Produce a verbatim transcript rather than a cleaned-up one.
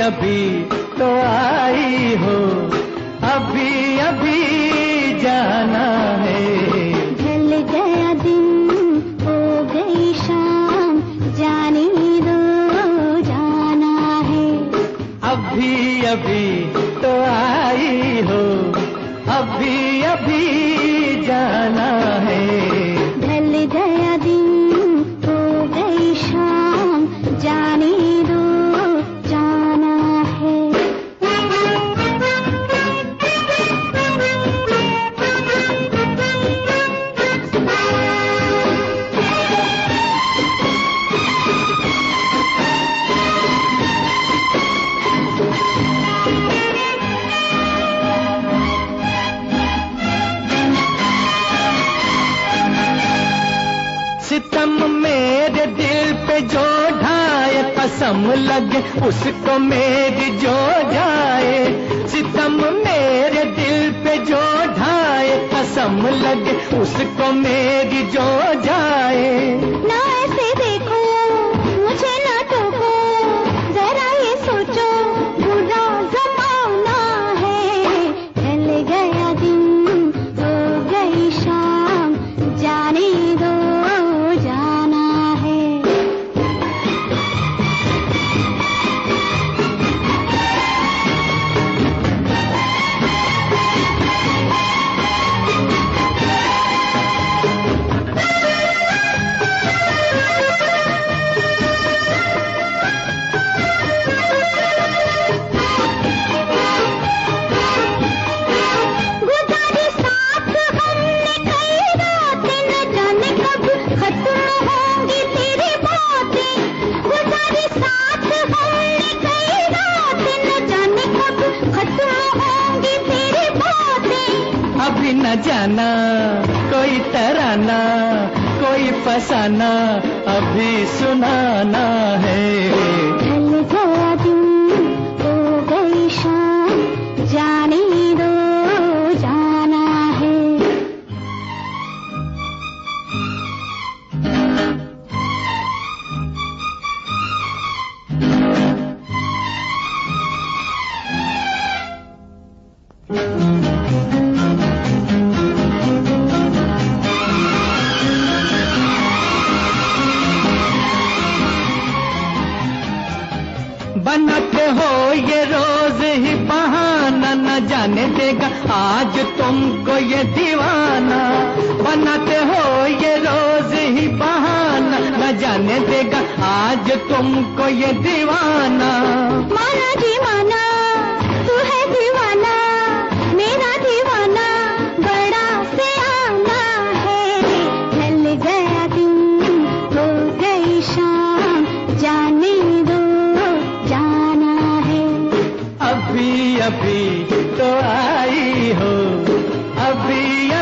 अभी तो आई हो, अभी अभी जाना है। ढल गया दिन हो गई शाम, जाने दो जाना है। अभी अभी तो आई हो, अभी अभी जाना है। ढल गया दिन हो गई शाम, जाने दो जाना है। सितम मेरे दिल पे जो ढाए, कसम लगे उसको मेरी जो जाए। सितम मेरे दिल पे जो ढाए, कसम लगे उसको मेरी जो जाए। ना ऐसे देखो मुझे, ना टोको, जरा ये सोचो बुरा जमाना है। ढल गया दिन हो गई शाम, जाने दो जाना है। गुजारी साथ हमने कई रातें, न जाने कब खत्म होंगी तेरी बातें। गुजारी साथ हमने कई रातें, न जाने कब खत्म होंगी तेरी बातें। अभी न जाना कोई तराना, कोई फसाना अभी सुनाना है। ढल गया दिन हो गई शाम, जाने दो जाना है। बनाते हो ये रोज ही बहाना, न जाने देगा आज तुमको ये दीवाना। बनाते हो ये रोज ही बहाना, न जाने देगा आज तुमको ये दीवाना। माना दीवाना तू है दीवाना, मेरा दीवाना बड़ा सियाना है। ढल गया दिन हो गई शाम, जाने दो जाना है। अभी अभी तो आई हो, अभी